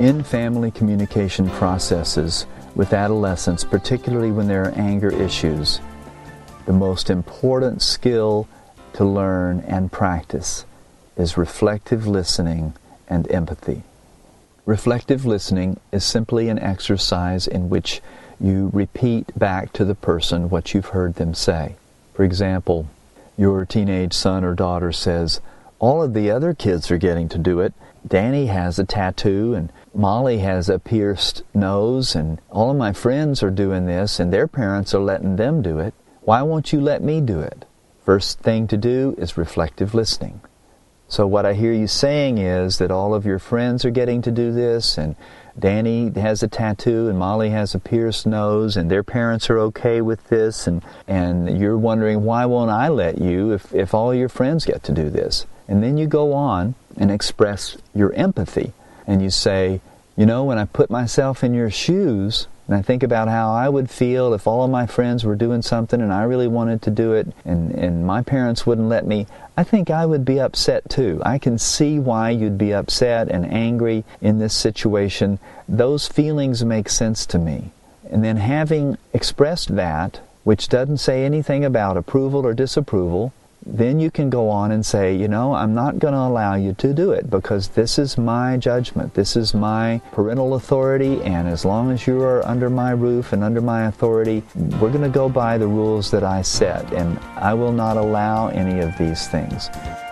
In family communication processes with adolescents, particularly when there are anger issues, the most important skill to learn and practice is reflective listening and empathy. Reflective listening is simply an exercise in which you repeat back to the person what you've heard them say. For example, your teenage son or daughter says, "All of the other kids are getting to do it. Danny has a tattoo, and Molly has a pierced nose, and all of my friends are doing this, and their parents are letting them do it. Why won't you let me do it?" First thing to do is reflective listening. So what I hear you saying is that all of your friends are getting to do this, and Danny has a tattoo, and Molly has a pierced nose, and their parents are okay with this, and you're wondering, why won't I let you if all your friends get to do this? And then you go on and express your empathy. And you say, you know, when I put myself in your shoes, and I think about how I would feel if all of my friends were doing something and I really wanted to do it, and my parents wouldn't let me, I think I would be upset too. I can see why you'd be upset and angry in this situation. Those feelings make sense to me. And then having expressed that, which doesn't say anything about approval or disapproval, then you can go on and say, you know, I'm not going to allow you to do it because this is my judgment. This is my parental authority, and as long as you are under my roof and under my authority, we're going to go by the rules that I set, and I will not allow any of these things.